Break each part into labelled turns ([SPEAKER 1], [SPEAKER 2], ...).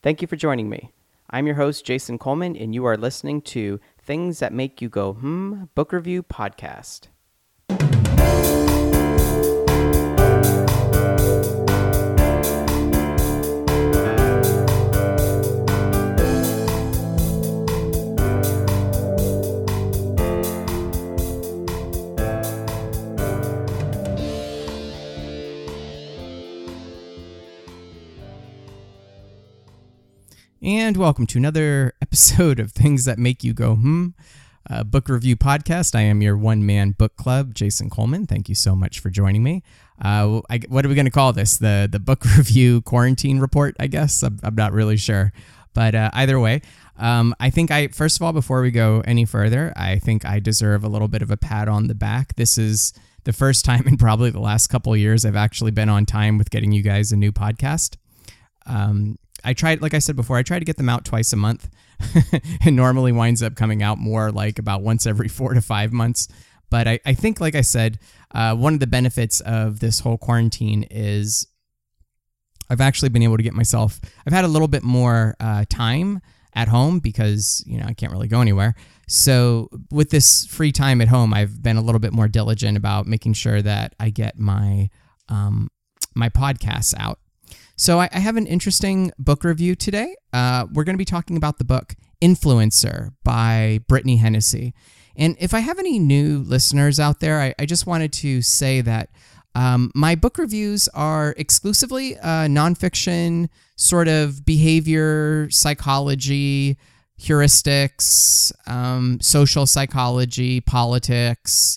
[SPEAKER 1] Thank you for joining me. I'm your host, Jason Coleman, and you are listening to Things That Make You Go, Book Review Podcast.
[SPEAKER 2] And welcome to another episode of Things That Make You Go, Book Review Podcast. I am your one-man book club, Jason Coleman. Thank you so much for joining me. What are we going to call this? The book review quarantine report, I guess? I'm not really sure. But either way, I think first of all, before we go any further, I think I deserve a little bit of a pat on the back. This is the first time in probably the last couple of years I've actually been on time with getting you guys a new podcast. I tried, like I said before, I try to get them out twice a month. It normally winds up coming out more like about once every 4 to 5 months. But I think, like I said, one of the benefits of this whole quarantine is I've actually been able to I've had a little bit more time at home because, I can't really go anywhere. So with this free time at home, I've been a little bit more diligent about making sure that I get my podcasts out. So I have an interesting book review today. We're going to be talking about the book Influencer by Brittany Hennessy. And if I have any new listeners out there, I just wanted to say that my book reviews are exclusively nonfiction, sort of behavior, psychology, heuristics, social psychology, politics,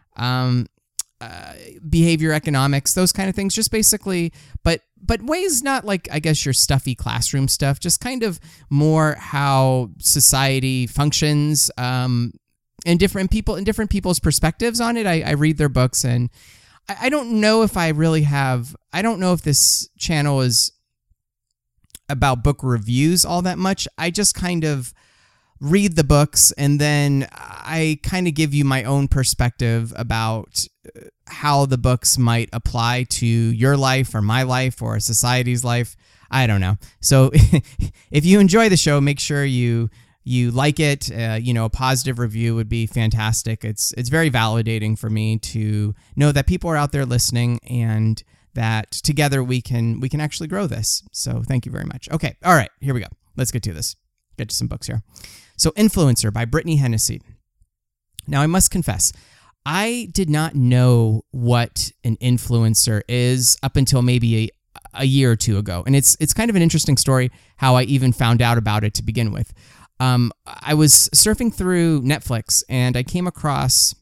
[SPEAKER 2] behavior economics, those kind of things, just basically, but ways not like, I guess, your stuffy classroom stuff, just kind of more how society functions, and different people's perspectives on it. I read their books, and I don't know if I don't know if this channel is about book reviews all that much. I just kind of read the books, and then I kind of give you my own perspective about how the books might apply to your life or my life or society's life. I don't know. So if you enjoy the show, make sure you like it. A positive review would be fantastic. It's very validating for me to know that people are out there listening and that together we can actually grow this. So thank you very much. Okay. All right. Here we go. Let's get to this. Get to some books here. So Influencer by Brittany Hennessy. Now, I must confess, I did not know what an influencer is up until maybe a year or two ago. And it's kind of an interesting story how I even found out about it to begin with. I was surfing through Netflix and I came across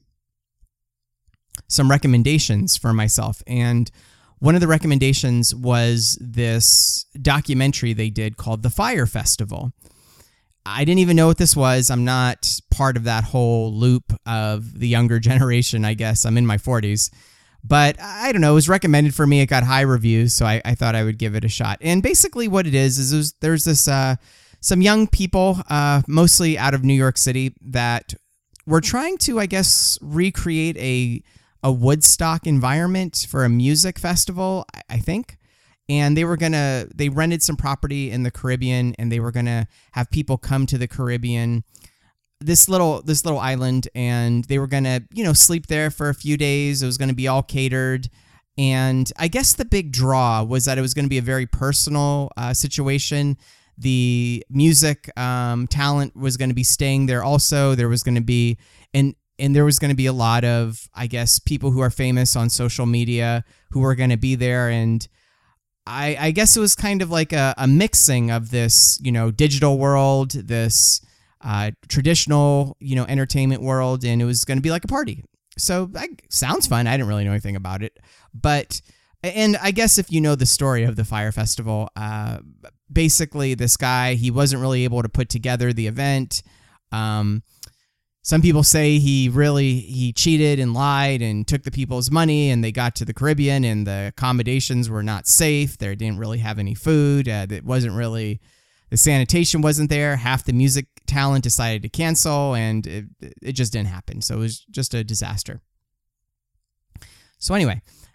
[SPEAKER 2] some recommendations for myself. And one of the recommendations was this documentary they did called The Fyre Festival. I didn't even know what this was. I'm not part of that whole loop of the younger generation, I guess. I'm in my 40s. But I don't know. It was recommended for me. It got high reviews, so I thought I would give it a shot. And basically what it is there's this some young people, mostly out of New York City, that were trying to, I guess, recreate a Woodstock environment for a music festival, I think. And they rented some property in the Caribbean, and they were going to have people come to the Caribbean, this little island, and they were going to, sleep there for a few days. It was going to be all catered. And I guess the big draw was that it was going to be a very personal situation. The music talent was going to be staying there also. There was going to be, and there was going to be a lot of, I guess, people who are famous on social media who were going to be there. And I guess it was kind of like a mixing of this, digital world, this traditional, entertainment world, and it was going to be like a party. So sounds fun. I didn't really know anything about it. And I guess if you know the story of the Fyre Festival, basically this guy, he wasn't really able to put together the event. Some people say he cheated and lied and took the people's money, and they got to the Caribbean and the accommodations were not safe. They didn't really have any food. The sanitation wasn't there. Half the music talent decided to cancel, and it just didn't happen. So it was just a disaster. So anyway,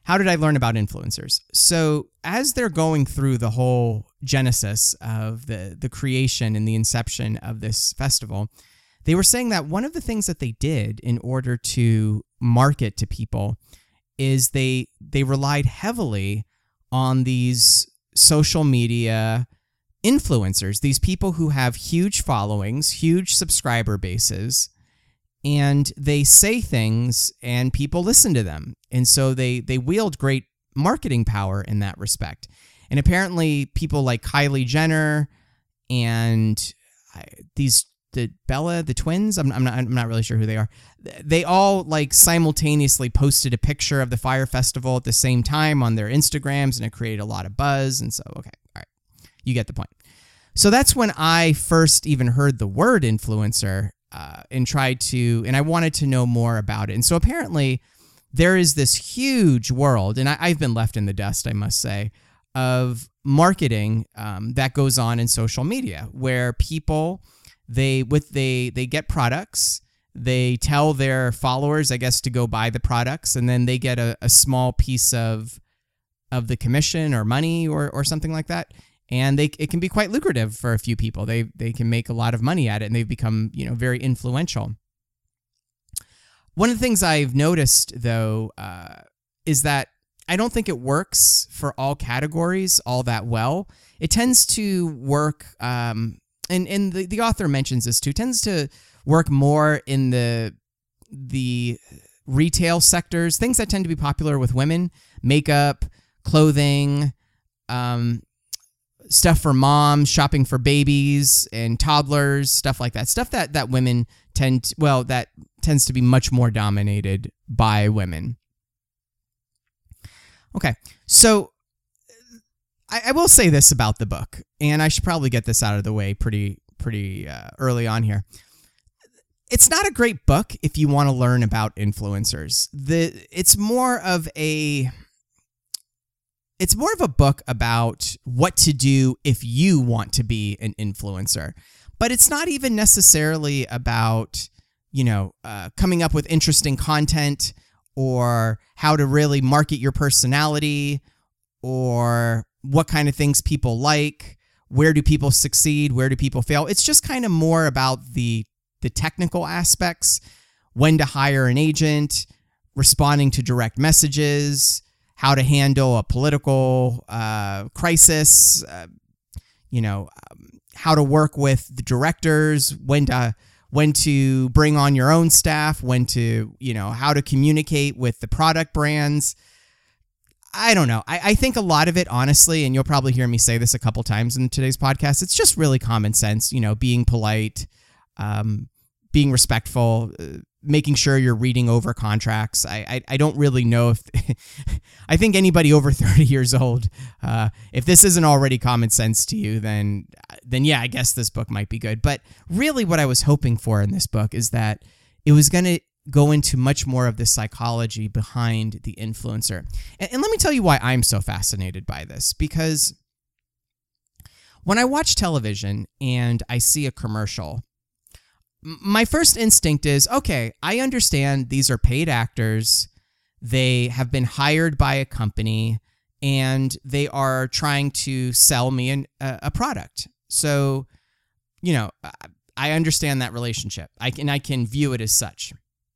[SPEAKER 2] how did I learn about influencers? So as they're going through the whole genesis of the creation and the inception of this festival, they were saying that one of the things that they did in order to market to people is they relied heavily on these social media influencers, these people who have huge followings, huge subscriber bases, and they say things and people listen to them. And so they wield great marketing power in that respect. And apparently people like Kylie Jenner and the Bella, the twins, I'm not really sure who they are. They all like simultaneously posted a picture of the Fyre Festival at the same time on their Instagrams, and it created a lot of buzz. And so, okay, all right, you get the point. So that's when I first even heard the word influencer and I wanted to know more about it. And so apparently there is this huge world, and I've been left in the dust, I must say, of marketing that goes on in social media, where people they get products, they tell their followers, I guess, to go buy the products, and then they get a small piece of the commission or money or something like that. And it can be quite lucrative for a few people. They can make a lot of money at it, and they've become, very influential. One of the things I've noticed, though, is that I don't think it works for all categories all that well. It tends to work, and the author mentions this too, tends to work more in the retail sectors, things that tend to be popular with women, makeup, clothing, stuff for moms, shopping for babies and toddlers, stuff like that. Stuff that women that tends to be much more dominated by women. Okay, so I will say this about the book, and I should probably get this out of the way pretty early on here. It's not a great book if you want to learn about influencers. It's more of a book about what to do if you want to be an influencer. But it's not even necessarily about, coming up with interesting content or how to really market your personality or what kind of things people like, where do people succeed, where do people fail. It's just kind of more about the technical aspects, when to hire an agent, responding to direct messages, how to handle a political crisis, how to work with the directors, when to bring on your own staff, when to, how to communicate with the product brands. I don't know. I think a lot of it, honestly, and you'll probably hear me say this a couple times in today's podcast, it's just really common sense, being polite, being respectful, making sure you're reading over contracts. I don't really know if I think anybody over 30 years old, if this isn't already common sense to you, then yeah, I guess this book might be good. But really what I was hoping for in this book is that it was going to go into much more of the psychology behind the influencer. And let me tell you why I'm so fascinated by this, because when I watch television and I see a commercial, my first instinct is, okay, I understand these are paid actors. They have been hired by a company and they are trying to sell me a product. So, I understand that relationship. I can view it as such.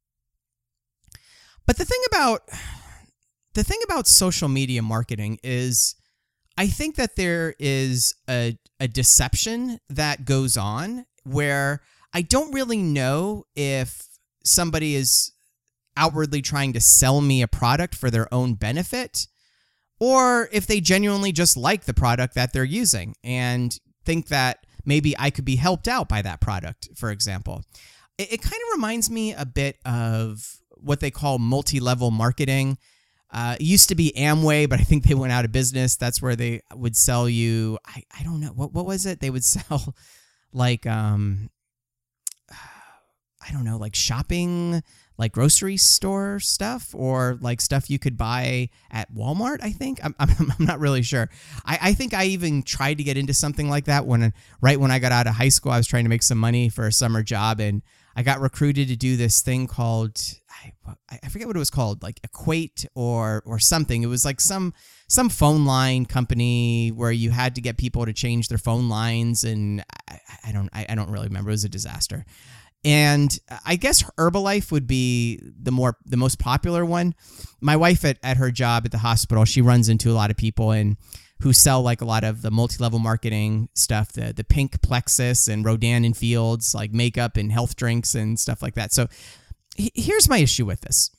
[SPEAKER 2] But the thing about social media marketing is I think that there is a deception that goes on where I don't really know if somebody is outwardly trying to sell me a product for their own benefit, or if they genuinely just like the product that they're using and think that maybe I could be helped out by that product, for example. It kind of reminds me a bit of what they call multi-level marketing. It used to be Amway, but I think they went out of business. That's where they would sell you, I don't know, what was it? They would sell like, I don't know, like shopping, like grocery store stuff or like stuff you could buy at Walmart, I think. I'm not really sure. I think I even tried to get into something like that right when I got out of high school. I was trying to make some money for a summer job, and I got recruited to do this thing called, I forget what it was called, like Equate or something. It was like some phone line company where you had to get people to change their phone lines, and I don't really remember. It was a disaster. And I guess Herbalife would be the most popular one. My wife at her job at the hospital, she runs into a lot of people and who sell like a lot of the multi-level marketing stuff, the Pink Plexus and Rodan and Fields, like makeup and health drinks and stuff like that. So here's my issue with this.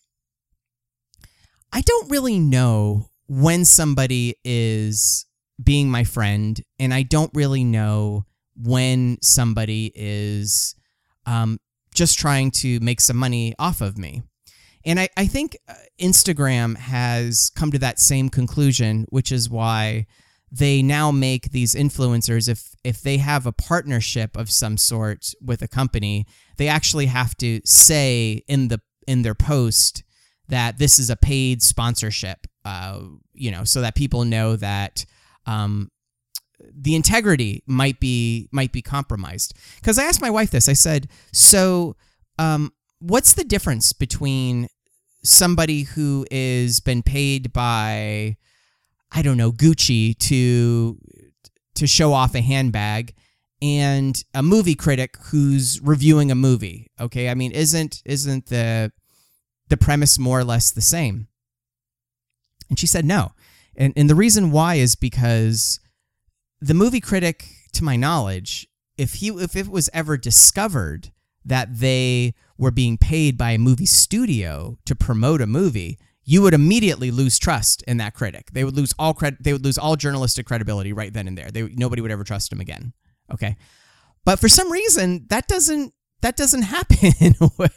[SPEAKER 2] I don't really know when somebody is being my friend, and I don't really know when somebody is just trying to make some money off of me. And I think Instagram has come to that same conclusion, which is why they now make these influencers, if they have a partnership of some sort with a company, they actually have to say in their post that this is a paid sponsorship, so that people know that the integrity might be compromised. Because I asked my wife this. I said, so what's the difference between somebody who is been paid by, I don't know, Gucci to show off a handbag and a movie critic who's reviewing a movie? Okay, I mean, isn't the premise more or less the same? And she said no. And the reason why is because the movie critic, to my knowledge, if it was ever discovered that they were being paid by a movie studio to promote a movie, you would immediately lose trust in that critic. They would lose all They would lose all journalistic credibility right then and there. Nobody would ever trust him again. Okay, but for some reason that doesn't happen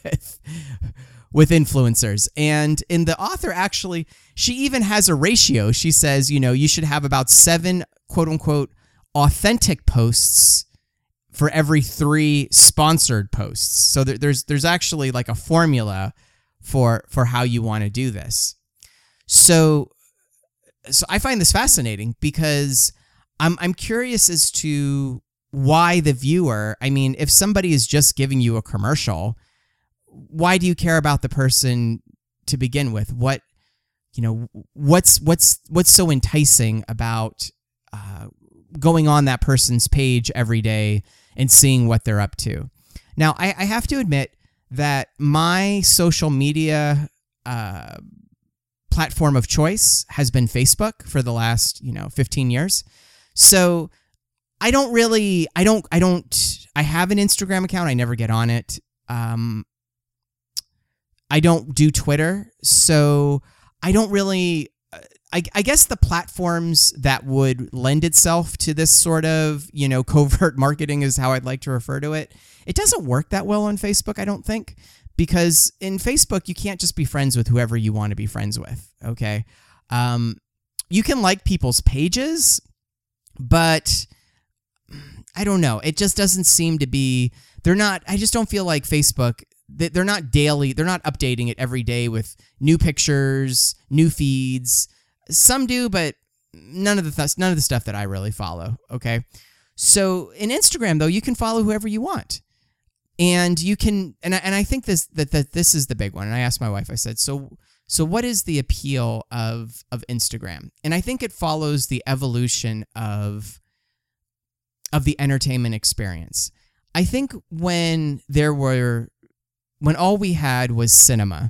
[SPEAKER 2] with influencers. And in the author, actually, she even has a ratio. She says, you should have about 7 quote unquote authentic posts for every 3 sponsored posts. So there's actually like a formula for how you want to do this. So I find this fascinating because I'm curious as to why the viewer, I mean, if somebody is just giving you a commercial, why do you care about the person to begin with? What's so enticing about going on that person's page every day and seeing what they're up to? Now, I have to admit that my social media platform of choice has been Facebook for the last 15 years. So I have an Instagram account. I never get on it. I don't do Twitter, so I don't really. I guess the platforms that would lend itself to this sort of, covert marketing is how I'd like to refer to it. It doesn't work that well on Facebook, I don't think, because in Facebook, you can't just be friends with whoever you want to be friends with, okay? You can like people's pages, but I don't know. It just doesn't seem to be, I just don't feel like Facebook, they're not updating it every day with new pictures, new feeds. Some do, but none of the stuff that I really follow, okay? So in Instagram, though, you can follow whoever you want. And you can, and I think this is the big one. And I asked my wife, I said, so what is the appeal of Instagram? And I think it follows the evolution of the entertainment experience. I think when all we had was cinema,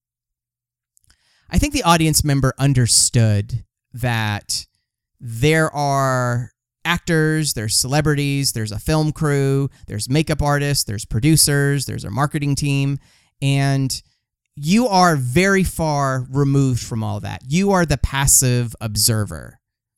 [SPEAKER 2] I think the audience member understood that there are actors, there's celebrities, there's a film crew, there's makeup artists, there's producers, there's a marketing team, and you are very far removed from all that. You are the passive observer.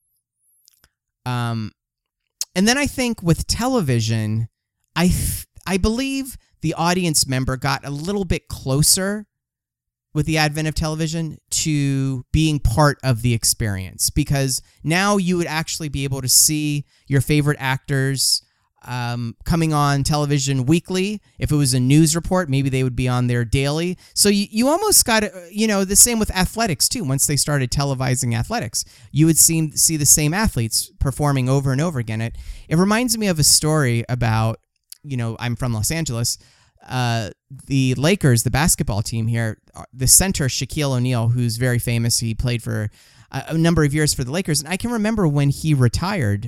[SPEAKER 2] And then I think with television, I believe the audience member got a little bit closer with the advent of television to being part of the experience, because now you would actually be able to see your favorite actors coming on television weekly. If it was a news report, maybe they would be on there daily. So you almost got, the same with athletics too. Once they started televising athletics, you would see the same athletes performing over and over again. It reminds me of a story about, I'm from Los Angeles. The Lakers, the basketball team here, the center, Shaquille O'Neal, who's very famous. He played for a number of years for the Lakers. And I can remember when he retired,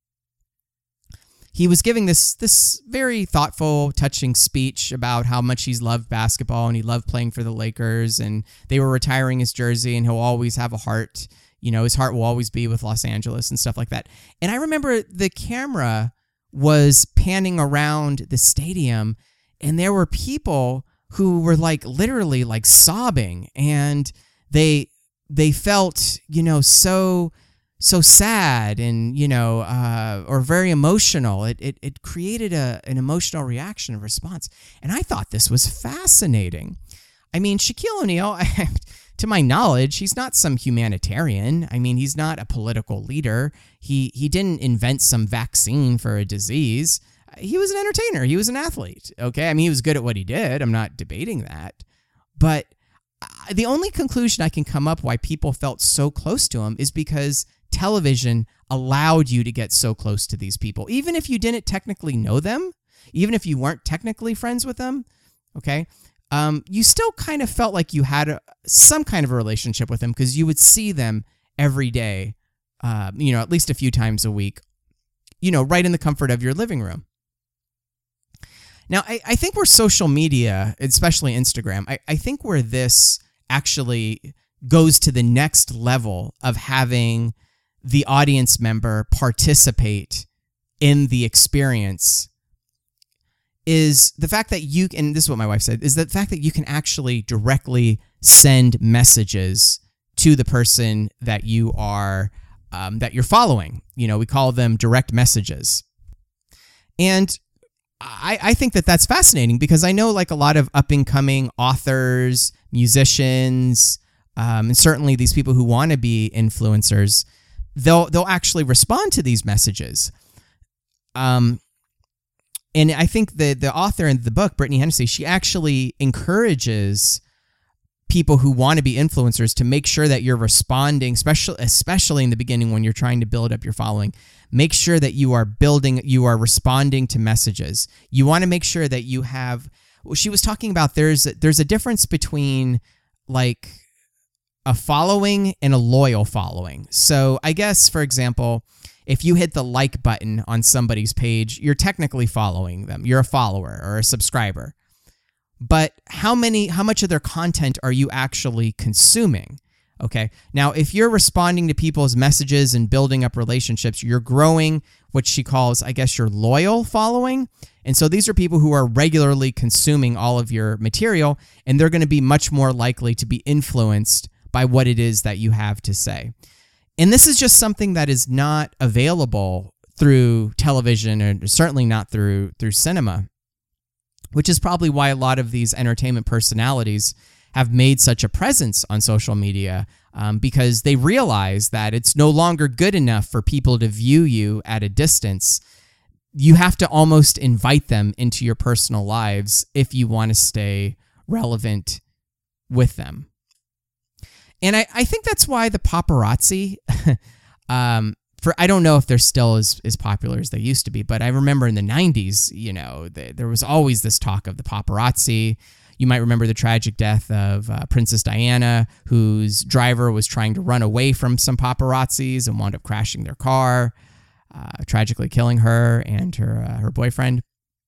[SPEAKER 2] he was giving this very thoughtful, touching speech about how much he's loved basketball and he loved playing for the Lakers, and they were retiring his jersey, and he'll always have a heart. His heart will always be with Los Angeles and stuff like that. And I remember the camera was panning around the stadium, and there were people who were literally sobbing, and they felt, so sad and, or very emotional. It created an emotional reaction, a response. And I thought this was fascinating. I mean, Shaquille O'Neal, to my knowledge, he's not some humanitarian. I mean, he's not a political leader. He didn't invent some vaccine for a disease. He was an entertainer. He was an athlete. Okay. I mean, he was good at what he did. I'm not debating that. But the only conclusion I can come up why people felt so close to him is because television allowed you to get so close to these people. Even if you didn't technically know them, even if you weren't technically friends with them, okay, you still kind of felt like you had some kind of a relationship with them because you would see them every day, at least a few times a week, right in the comfort of your living room. Now, I think where social media, especially Instagram, I think where this actually goes to the next level of having the audience member participate in the experience is the fact that and this is what my wife said, is the fact that you can actually directly send messages to the person that you are, that you're following. We call them direct messages. And I think that that's fascinating because I know a lot of up-and-coming authors, musicians, and certainly these people who want to be influencers, they'll actually respond to these messages. And I think the author in the book, Brittany Hennessy, she actually encourages people who want to be influencers to make sure that you're responding, especially in the beginning when you're trying to build up your following. Make sure that you are responding to messages. You want to make sure that you have, she was talking about there's a difference between a following and a loyal following. So I guess, for example, if you hit the like button on somebody's page, you're technically following them. You're a follower or a subscriber. But how much of their content are you actually consuming? Okay. Now, if you're responding to people's messages and building up relationships, you're growing what she calls, I guess, your loyal following. And so these are people who are regularly consuming all of your material, and they're going to be much more likely to be influenced by what it is that you have to say. And this is just something that is not available through television, and certainly not through cinema, which is probably why a lot of these entertainment personalities have made such a presence on social media, because they realize that it's no longer good enough for people to view you at a distance. You have to almost invite them into your personal lives if you want to stay relevant with them. And I think that's why the paparazzi, I don't know if they're still as popular as they used to be, but I remember in the 90s, there was always this talk of the paparazzi. You might remember the tragic death of Princess Diana, whose driver was trying to run away from some paparazzis and wound up crashing their car, tragically killing her and her boyfriend.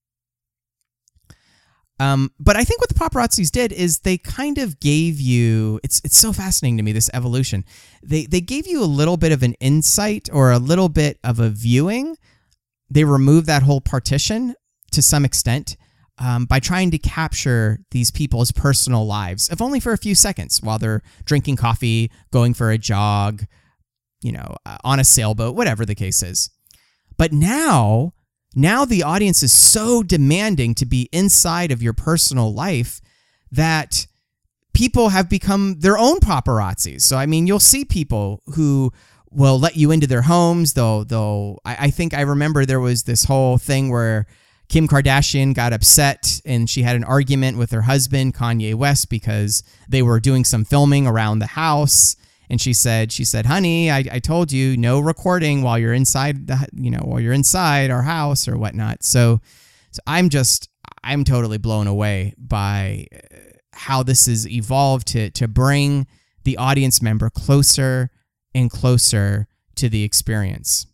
[SPEAKER 2] But I think what the paparazzis did is they kind of gave you, it's so fascinating to me, this evolution. They gave you a little bit of an insight or a little bit of a viewing. They removed that whole partition to some extent by trying to capture these people's personal lives, if only for a few seconds while they're drinking coffee, going for a jog, on a sailboat, whatever the case is. But now the audience is so demanding to be inside of your personal life that people have become their own paparazzis. So, I mean, you'll see people who will let you into their homes. I think I remember there was this whole thing where Kim Kardashian got upset and she had an argument with her husband, Kanye West, because they were doing some filming around the house. And she said, honey, I told you no recording while you're inside while you're inside our house or whatnot. So I'm totally blown away by how this has evolved to bring the audience member closer and closer to the experience.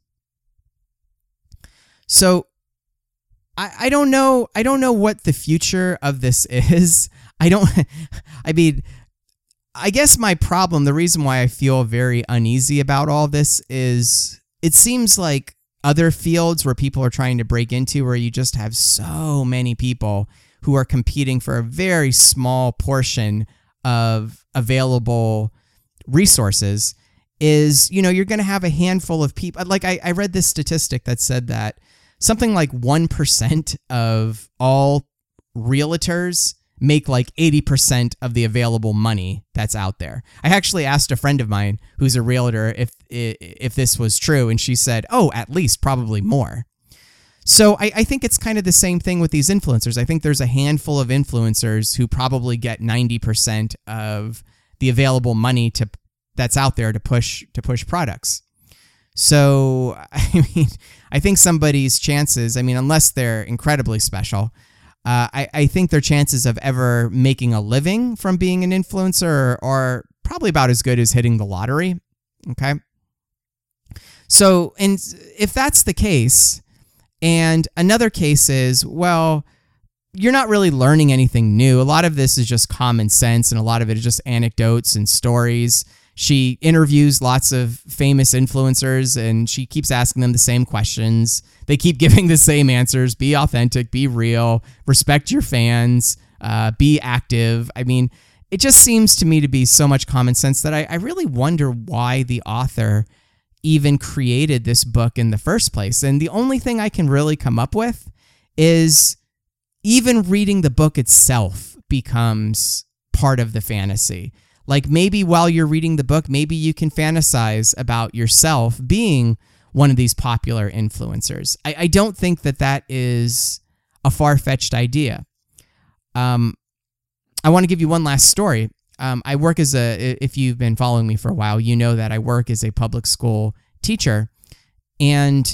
[SPEAKER 2] So I don't know what the future of this is. I guess my problem, the reason why I feel very uneasy about all this is it seems like other fields where people are trying to break into, where you just have so many people who are competing for a very small portion of available resources, is, you're going to have a handful of people. Like I read this statistic that said that something like 1% of all realtors make like 80% of the available money that's out there. I actually asked a friend of mine who's a realtor if this was true, and she said, oh, at least probably more. So I think it's kind of the same thing with these influencers. I think there's a handful of influencers who probably get 90% of the available money that's out there to push products. So, I think somebody's chances, unless they're incredibly special, I think their chances of ever making a living from being an influencer are probably about as good as hitting the lottery. Okay. So, and if that's the case, and another case is, well, you're not really learning anything new. A lot of this is just common sense, and a lot of it is just anecdotes and stories. She interviews lots of famous influencers, and she keeps asking them the same questions. They keep giving the same answers. Be authentic, be real, respect your fans, be active. It just seems to me to be so much common sense that I really wonder why the author even created this book in the first place. And the only thing I can really come up with is even reading the book itself becomes part of the fantasy. Like maybe while you're reading the book, maybe you can fantasize about yourself being one of these popular influencers. I don't think that is a far-fetched idea. I want to give you one last story. I work if you've been following me for a while, you know that I work as a public school teacher. And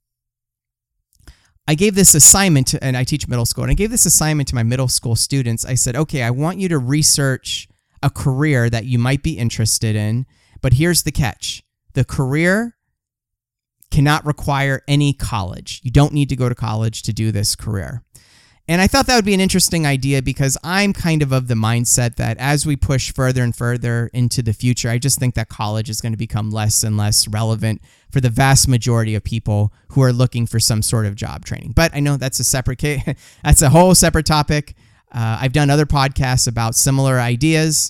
[SPEAKER 2] I gave this assignment, and I teach middle school, and I gave this assignment to my middle school students. I said, okay, I want you to research a career that you might be interested in, but here's the catch. The career cannot require any college. You don't need to go to college to do this career. And I thought that would be an interesting idea because I'm kind of the mindset that as we push further and further into the future, I just think that college is going to become less and less relevant for the vast majority of people who are looking for some sort of job training. But I know that's a separate case. That's a whole separate topic. I've done other podcasts about similar ideas.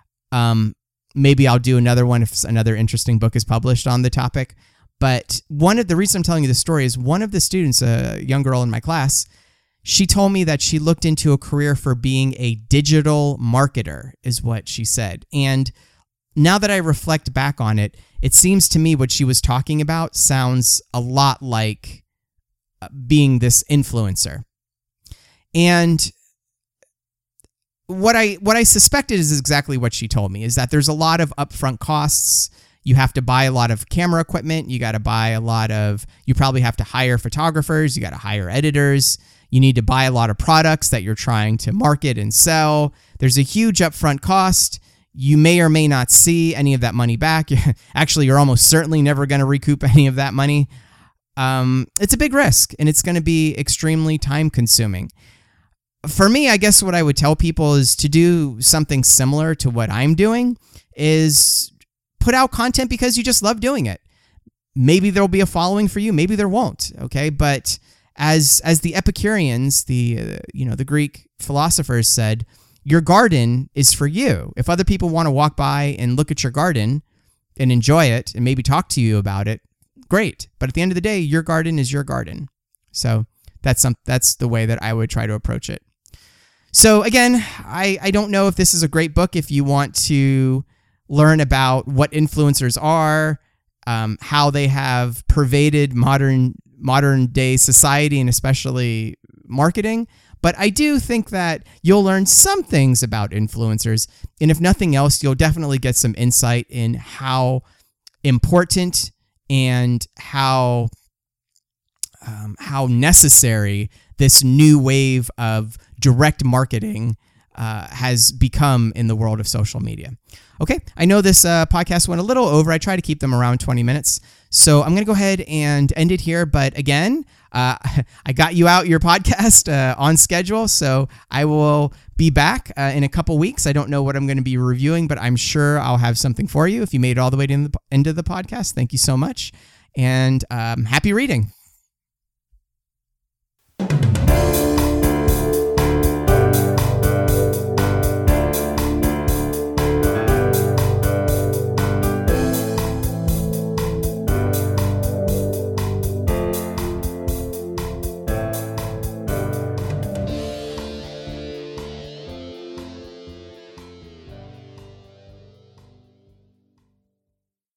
[SPEAKER 2] Maybe I'll do another one if another interesting book is published on the topic. But the reason I'm telling you this story is one of the students, a young girl in my class, she told me that she looked into a career for being a digital marketer, is what she said. And now that I reflect back on it, it seems to me what she was talking about sounds a lot like being this influencer. And what I suspected is exactly what she told me, is that there's a lot of upfront costs. You have to buy a lot of camera equipment. You got to buy you probably have to hire photographers. You got to hire editors. You need to buy a lot of products that you're trying to market and sell. There's a huge upfront cost. You may or may not see any of that money back. Actually, you're almost certainly never going to recoup any of that money. It's a big risk, and it's going to be extremely time consuming. For me, I guess what I would tell people is to do something similar to what I'm doing, is put out content because you just love doing it. Maybe there'll be a following for you. Maybe there won't. Okay. But as the Epicureans, the Greek philosophers said, your garden is for you. If other people want to walk by and look at your garden and enjoy it and maybe talk to you about it, great. But at the end of the day, your garden is your garden. So that's the way that I would try to approach it. So again, I don't know if this is a great book if you want to learn about what influencers are how they have pervaded modern day society and especially marketing. But I do think that you'll learn some things about influencers. And if nothing else, you'll definitely get some insight in how important and how necessary this new wave of direct marketing has become in the world of social media. Okay, I know this podcast went a little over. I try to keep them around 20 minutes. So I'm going to go ahead and end it here. But again, I got you out your podcast on schedule. So I will be back in a couple weeks. I don't know what I'm going to be reviewing, but I'm sure I'll have something for you. If you made it all the way to the end of the podcast, thank you so much. And happy reading.